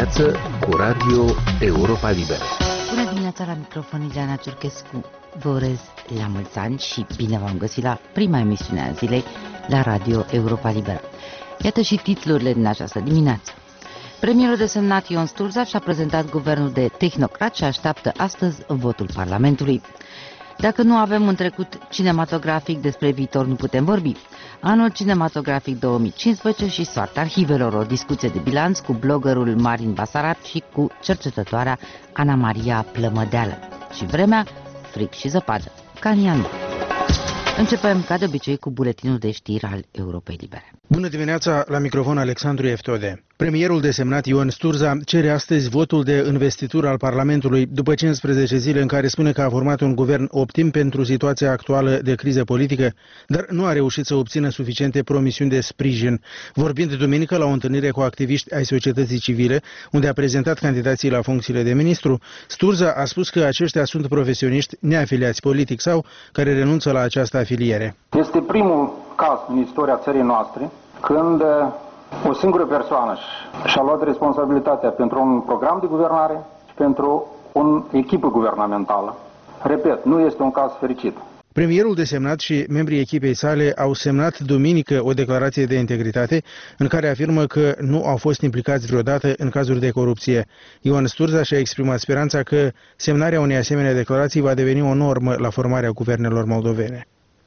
dimineață cu Radio Europa Liberă. Bună dimineața, la microfon Ileana Ciurchescu. Vă urez la mulți ani și bine v-am găsit la prima emisiune a zilei la Radio Europa Liberă. Iată și titlurile din această dimineață. Premierul desemnat Ion Sturza și-a prezentat guvernul de tehnocrat și așteaptă astăzi votul Parlamentului. Dacă nu avem un trecut cinematografic, despre viitor nu putem vorbi. Anul cinematografic 2015 și soarta arhivelor, o discuție de bilanț cu bloggerul Marin Basarab și cu cercetătoarea Ana Maria Plămădeală. Și vremea, frig și zăpadă, ca în ianuarie. Începem, ca de obicei, cu buletinul de știri al Europei Libere. Bună dimineața, la microfon Alexandru Eftode. Premierul desemnat Ion Sturza cere astăzi votul de investitură al Parlamentului după 15 zile în care spune că a format un guvern optim pentru situația actuală de criză politică, dar nu a reușit să obțină suficiente promisiuni de sprijin. Vorbind duminică la o întâlnire cu activiști ai societății civile, unde a prezentat candidații la funcțiile de ministru, Sturza a spus că aceștia sunt profesioniști neafiliați politic sau care renunță la această afiliere. Este primul caz în istoria țării noastre când o singură persoană și-a luat responsabilitatea pentru un program de guvernare și pentru o echipă guvernamentală. Repet, nu este un caz fericit. Premierul desemnat și membrii echipei sale au semnat duminică o declarație de integritate în care afirmă că nu au fost implicați vreodată în cazuri de corupție. Ion Sturza și-a exprimat speranța că semnarea unei asemenea declarații va deveni o normă la formarea guvernelor moldovene.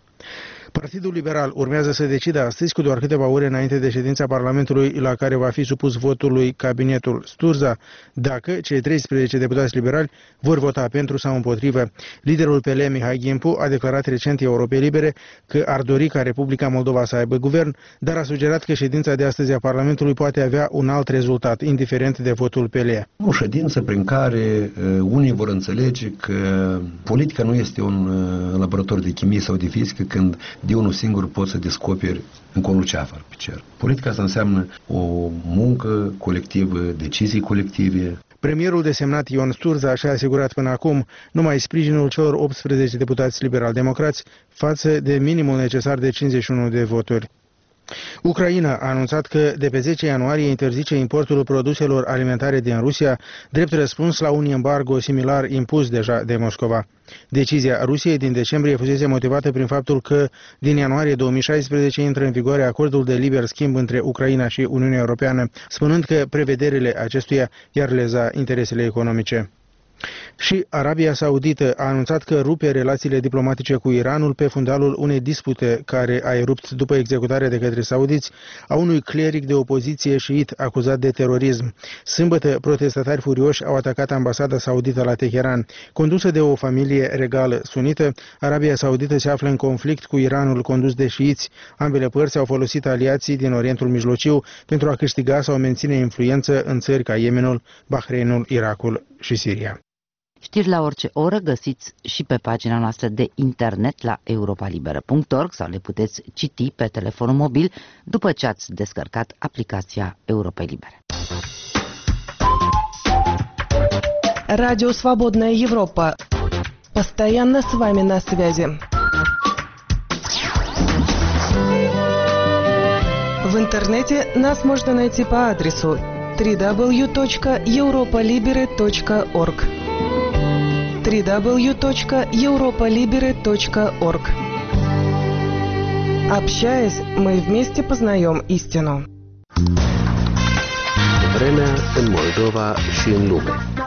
Partidul Liberal urmează să decidă astăzi, cu doar câteva ore înainte de ședința Parlamentului la care va fi supus votului cabinetul Sturza, dacă cei 13 deputați liberali vor vota pentru sau împotrivă. Liderul PL, Mihai Ghimpu, a declarat recent Europei Libere că ar dori ca Republica Moldova să aibă guvern, dar a sugerat că ședința de astăzi a Parlamentului poate avea un alt rezultat, indiferent de votul PL. O ședință prin care unii vor înțelege că politica nu este un laborator de chimie sau de fizică când de unul singur poți să descoperi încolo ce afar pe cer. Politica asta înseamnă o muncă colectivă, decizii colective. Premierul desemnat Ion Sturza și-a asigurat până acum numai sprijinul celor 18 deputați liberal-democrați față de minimul necesar de 51 de voturi. Ucraina a anunțat că de pe 10 ianuarie interzice importul produselor alimentare din Rusia, drept răspuns la un embargo similar impus deja de Moscova. Decizia Rusiei din decembrie fusese motivată prin faptul că din ianuarie 2016 intră în vigoare acordul de liber schimb între Ucraina și Uniunea Europeană, spunând că prevederile acestuia i-ar leza interesele economice. Și Arabia Saudită a anunțat că rupe relațiile diplomatice cu Iranul pe fundalul unei dispute care a erupt după executarea de către saudiți a unui cleric de opoziție șiit acuzat de terorism. Sâmbătă, protestatari furioși au atacat ambasada saudită la Teheran. Condusă de o familie regală sunită, Arabia Saudită se află în conflict cu Iranul condus de șiiți. Ambele părți au folosit aliații din Orientul Mijlociu pentru a câștiga sau menține influență în țări ca Yemenul, Bahreinul, Irakul și Siria. Știri la orice oră găsiți și pe pagina noastră de internet la europalibera.org sau le puteți citi pe telefonul mobil după ce ați descărcat aplicația Europei Libere. Радио «Свободная Европа». Постоянно с вами на связи. В интернете нас можно найти по адресу www.europalibere.org www.europalibere.org. Общаясь, мы вместе познаем истину. Vremea în Moldova și în lume.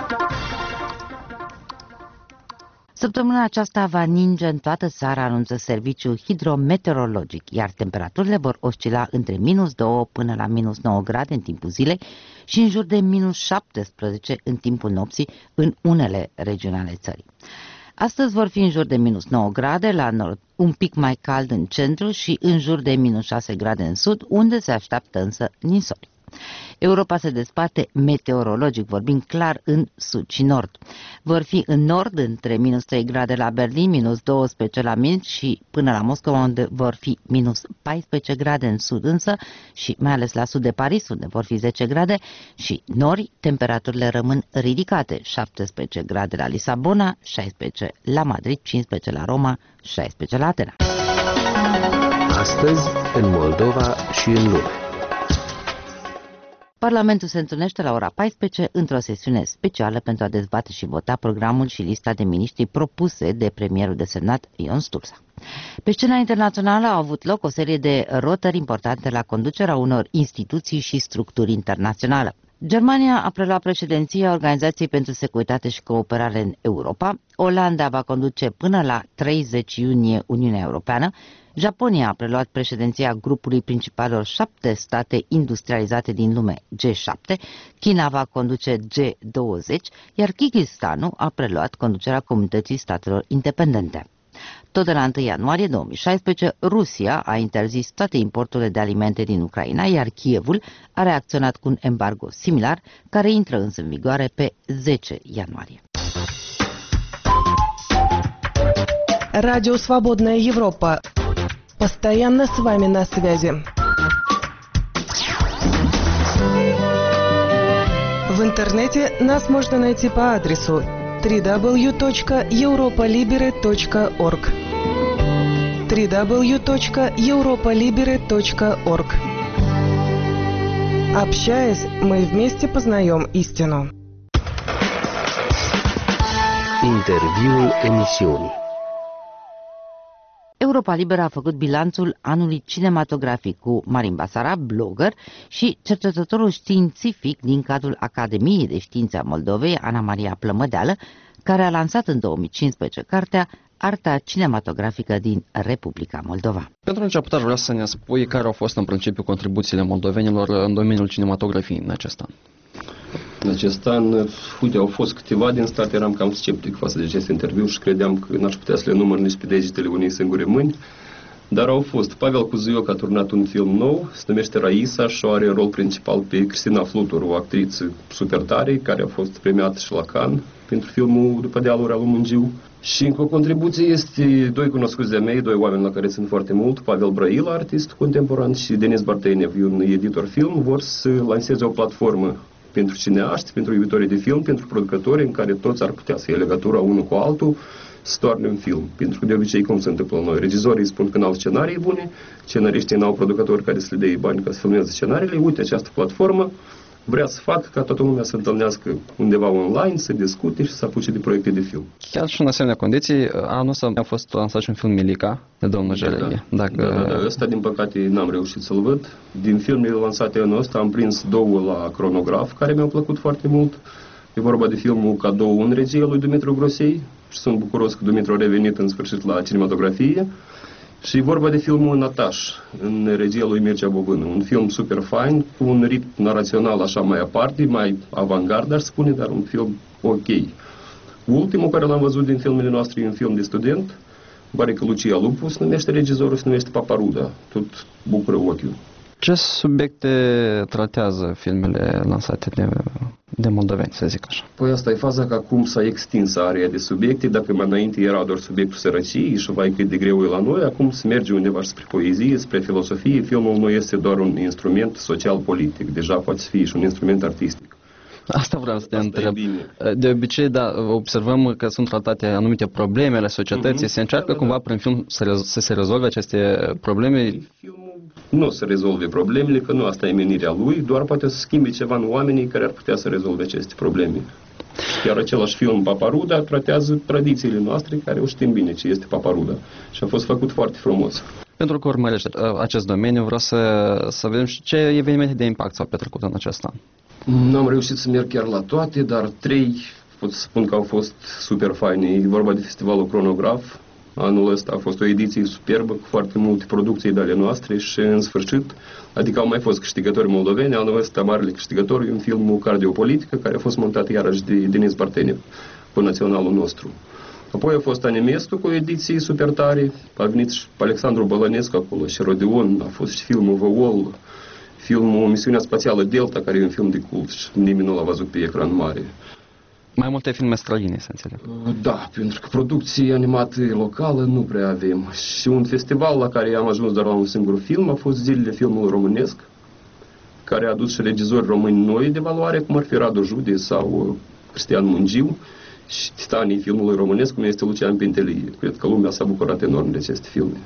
Săptămâna aceasta va ninge în toată țara, anunță serviciul hidrometeorologic, iar temperaturile vor oscila între -2 până la -9 grade în timpul zilei și în jur de -17 în timpul nopții în unele regiuni ale țării. Astăzi vor fi în jur de -9 grade la nord, un pic mai cald în centru și în jur de -6 grade în sud, unde se așteaptă însă ninsori. Europa se desparte meteorologic, vorbind clar în sud și nord. Vor fi în nord între -3 grade la Berlin, -12 la Minsk și până la Moscova, unde vor fi -14 grade în sud însă și mai ales la sud de Paris, unde vor fi 10 grade și nori, temperaturile rămân ridicate, 17 grade la Lisabona, 16 la Madrid, 15 la Roma, 16 la Atena. Astăzi, în Moldova și în lume. Parlamentul se întâlnește la ora 14 într-o sesiune specială pentru a dezbate și vota programul și lista de miniștri propuse de premierul desemnat Ion Sturza. Pe scena internațională au avut loc o serie de rotări importante la conducerea unor instituții și structuri internaționale. Germania a preluat președinția Organizației pentru Securitate și Cooperare în Europa, Olanda va conduce până la 30 iunie Uniunea Europeană, Japonia a preluat președinția grupului principalelor 7 state industrializate din lume, G7, China va conduce G20, iar Kyrgyzstanul a preluat conducerea Comunității Statelor Independente. Tot de la 1 ianuarie 2016, Rusia a interzis toate importurile de alimente din Ucraina, iar Kievul a reacționat cu un embargo similar, care intră însă în vigoare pe 10 ianuarie. Радио «Свободная Европа». Постоянно с вами на связи. В интернете нас можно найти по адресу www.europolibere.org www.europolibere.org. Общаясь, мы вместе познаем истину. Interviul emisiunii. Europa Liberă a făcut bilanțul anului cinematografic cu Marin Basarab, blogger, și cercetătorul științific din cadrul Academiei de Științe a Moldovei, Ana Maria Plămădeală, care a lansat în 2015 cartea Arta cinematografică din Republica Moldova. Pentru început aș vrea să ne spui care au fost în principiu contribuțiile moldovenilor în domeniul cinematografiei în acest an. În acest an, uite, au fost câteva din start, eram cam sceptic față de acest interviu și credeam că n-aș putea să le număr nici pe degetele unei singure mâini, dar au fost. Pavel Cuzuioc a turnat un film nou, se numește Raisa și are rol principal pe Cristina Flutur, o actriță super tare, care a fost premiată și la Cannes pentru filmul După dealul lui Mungiu. Și încă o contribuție este doi cunoscuți de mei, doi oameni la care țin foarte mult, Pavel Brăila, artist contemporan, și Denis Bartenev, un editor film, vor să lanseze o platformă pentru cineaști, pentru iubitorii de film, pentru producători, în care toți ar putea să iei legătura unul cu altul, să toarne un film. Pentru că de obicei cum se întâmplă la noi? Regizorii spun că n-au scenarii bune, scenariștii n-au producători care să le dea bani ca să filmeze scenariile. Uite, această platformă vrea să facă ca toată lumea să întâlnească undeva online, să discute și să apuce de proiecte de film. Chiar și în asemenea condiții, anul ăsta a fost lansat și un film Milica, de domnul Jeleli. Da. Ăsta, din păcate, n-am reușit să-l văd. Din filmele lansate anul ăsta am prins două la Cronograf, care mi-au plăcut foarte mult. E vorba de filmul Cadou în regie lui Dumitru Grosei și sunt bucuros că Dumitru a revenit în sfârșit la cinematografie. Și e vorba de filmul Nataș, în regia lui Mircea Bobână. Un film super fain, cu un ritm narațional așa mai aparte, mai avantgard, aș spune, dar un film ok. Ultimul care l-am văzut din filmele noastre e un film de student, pare că Lucia Lupu se numește regizorul, se numește Paparuda. Tot bucură ochiul. Ce subiecte tratează filmele lansate de moldoveni, să zic așa? Păi asta e faza că acum s-a extins area de subiecte. Dacă mai înainte era doar subiectul sărăciei și vai cât de greu e la noi, acum se merge undeva spre poezie, spre filosofie. Filmul nu este doar un instrument social-politic, deja poate să fie și un instrument artistic. Asta vreau să te întreb. De obicei, da, observăm că sunt tratate anumite probleme ale societății. Se încearcă cumva prin film să se rezolve aceste probleme? Filmul nu se rezolve problemele, că nu asta e menirea lui, doar poate să schimbe ceva în oamenii care ar putea să rezolve aceste probleme. Chiar același film, Paparuda, tratează tradițiile noastre, care o știm bine ce este Paparuda. Și a fost făcut foarte frumos. Pentru că urmărești acest domeniu, vreau să vedem și ce evenimente de impact s-au petrecut în acest an. N-am reușit să merg chiar la toate, dar 3 pot să spun că au fost super faine. E vorba de festivalul Cronograf. Anul ăsta a fost o ediție superbă, cu foarte multe producții de ale noastre și, în sfârșit, adică au mai fost câștigători moldoveni. Anul ăsta, marele câștigător e un film Cardiopolitică, care a fost montat iarăși de Denis Bartenev, pe naționalul nostru. Apoi a fost Animestul cu ediții super tare, a venit și Alexandru Bălănescu acolo și Rodeon, a fost și filmul Văol, filmul Misiunea Spațială Delta, care e un film de cult și nimeni nu l-a văzut pe ecran mare. Mai multe filme străine, să înțeleg. Da, pentru că producție animată locală nu prea avem. Și un festival la care am ajuns doar la un singur film a fost Zilele Filmului Românesc, care a adus și regizori români noi de valoare, cum ar fi Radu Jude sau Cristian Mungiu, și titanii filmului românesc, cum este Lucian Pintelie. Cred că lumea s-a bucurat enorm de aceste filme.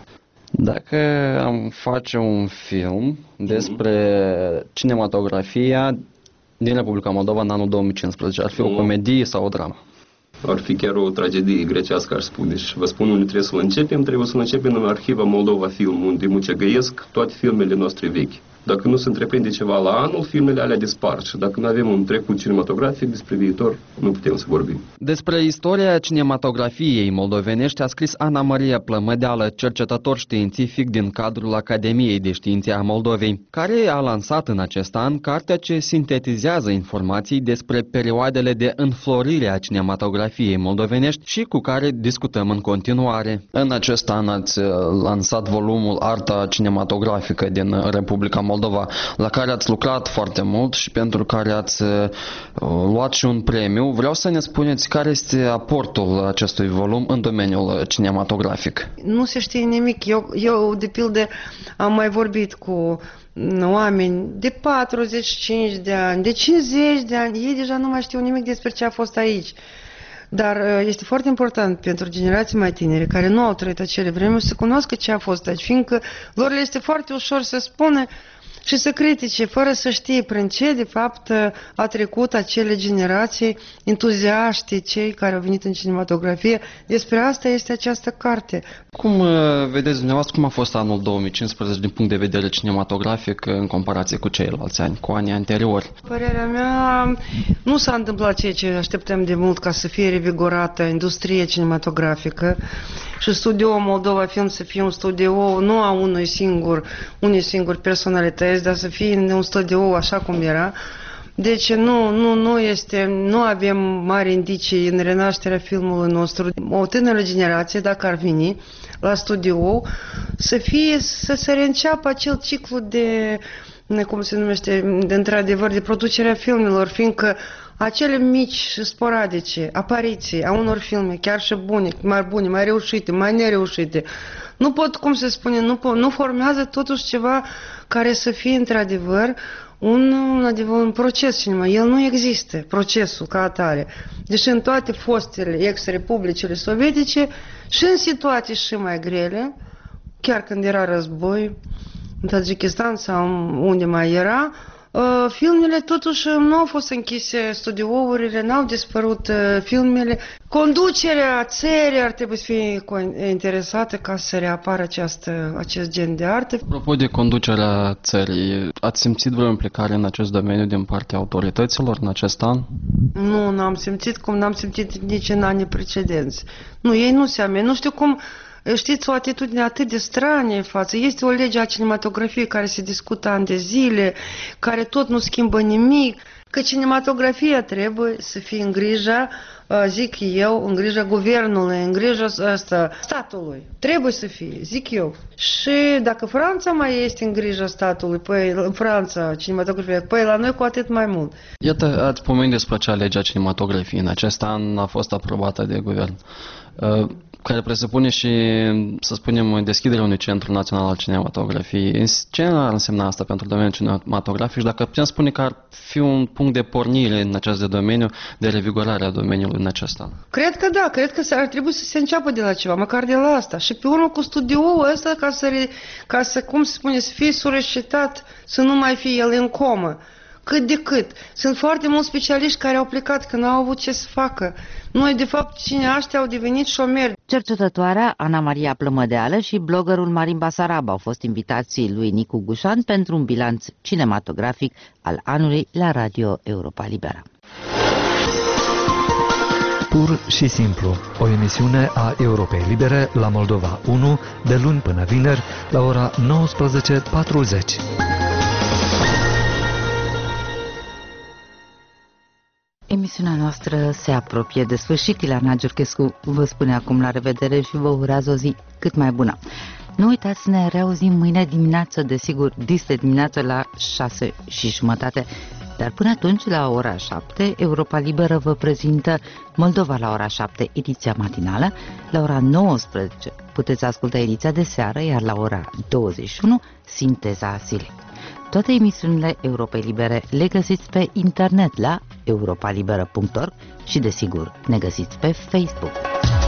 Dacă am face un film despre cinematografia din Republica Moldova în anul 2015? Ar fi o comedie sau o dramă? Ar fi chiar o tragedie grecească, aș spune. Și vă spun unde trebuie să-l începem în arhiva Moldova Film, unde mucegăiesc toate filmele noastre vechi. Dacă nu se întreprinde ceva la anul, filmele alea dispar și dacă nu avem un trecut cinematografic despre viitor, nu putem să vorbim. Despre istoria cinematografiei moldovenești a scris Ana Maria Plămădeală, cercetător științific din cadrul Academiei de Științe a Moldovei, care a lansat în acest an cartea ce sintetizează informații despre perioadele de înflorire a cinematografiei moldovenești și cu care discutăm în continuare. În acest an ați lansat volumul Arta cinematografică din Republica Moldova, la care ați lucrat foarte mult și pentru care ați luat și un premiu. Vreau să ne spuneți care este aportul acestui volum în domeniul cinematografic. Nu se știe nimic. Eu de pildă, am mai vorbit cu oameni de 45 de ani, de 50 de ani. Ei deja nu mai știu nimic despre ce a fost aici. Dar este foarte important pentru generații mai tinere care nu au trăit acele vremuri să cunoască ce a fost aici, fiindcă lor le este foarte ușor să spună și să critice, fără să știe prin ce, de fapt, a trecut acele generații entuziaști, cei care au venit în cinematografie. Despre asta este această carte. Cum vedeți dumneavoastră, cum a fost anul 2015 din punct de vedere cinematografic în comparație cu ceilalți ani, cu anii anteriori? Părerea mea, nu s-a întâmplat ceea ce așteptăm de mult ca să fie revigorată industria cinematografică și studioul Moldova Film să fie un studio nu a unei singuri personalități, dar să fie un studio așa cum era. Deci nu avem mari indicii în renașterea filmului nostru. O tânără generație, dacă ar veni la studio, să se reînceapă acel ciclu de, cum se numește, de într-adevăr, de producerea filmelor, fiindcă acele mici sporadice apariții a unor filme, chiar și bune, mai reușite, mai nereușite, nu pot, cum se spune, nu formează totuși ceva care să fie într-adevăr un proces cinema. El nu există, procesul ca atare. Deci în toate fostele ex-republicile sovietice și în situații și mai grele, chiar când era război, în Tajikistan sau unde mai era, filmele totuși nu au fost închise, studiourile, n-au dispărut filmele. Conducerea țării ar trebui să fie interesată ca să reapară acest gen de artă. Apropo de conducerea țării, ați simțit vreo implicare în acest domeniu din partea autorităților în acest an? Nu, n-am simțit cum n-am simțit nici în anii precedenți. Nu, ei nu se amene. Nu știu cum. Știți, o atitudine atât de stranie în față. Este o lege a cinematografiei care se discută ani de zile, care tot nu schimbă nimic, că cinematografia trebuie să fie în grija, zic eu, în grija guvernului, în grija statului. Trebuie să fie, zic eu. Și dacă Franța mai este în grija statului, păi Franța, cinematografia, păi la noi cu atât mai mult. Iată, ați pomenit despre acea lege a cinematografiei. În acest an a fost aprobată de guvern, care presupune și, să spunem, deschiderea unui centru național al cinematografiei. Ce ar însemna asta pentru domeniul cinematografic și dacă putem spune că ar fi un punct de pornire în acest domeniu, de revigorare a domeniului în acest an? Cred că da, cred că ar trebui să se înceapă de la ceva, măcar de la asta. Și pe urmă cu studioul ăsta, ca să, cum se spune, să fie sureșitat, să nu mai fie el în comă. Cât de cât. Sunt foarte mulți specialiști care au plecat, că n-au avut ce să facă. Noi, de fapt, cineaștii au devenit șomeri. Cercetătoarea Ana Maria Plămădeală și bloggerul Marin Basarab au fost invitații lui Nicu Gușan pentru un bilanț cinematografic al anului la Radio Europa Liberă. Pur și simplu, o emisiune a Europei Libere la Moldova 1, de luni până vineri, la ora 19:40. Emisiunea noastră se apropie de sfârșit. Ileana Giurchescu vă spune acum la revedere și vă urează o zi cât mai bună. Nu uitați să ne reauzim mâine dimineață, desigur, dis dimineață la 6:30. Dar până atunci, la ora 7, Europa Liberă vă prezintă Moldova la ora 7, ediția matinală. La ora 19 puteți asculta ediția de seară, iar la ora 21, sinteza zilei. Toate emisiunile Europei Libere le găsiți pe internet la europalibera.org și, desigur, ne găsiți pe Facebook.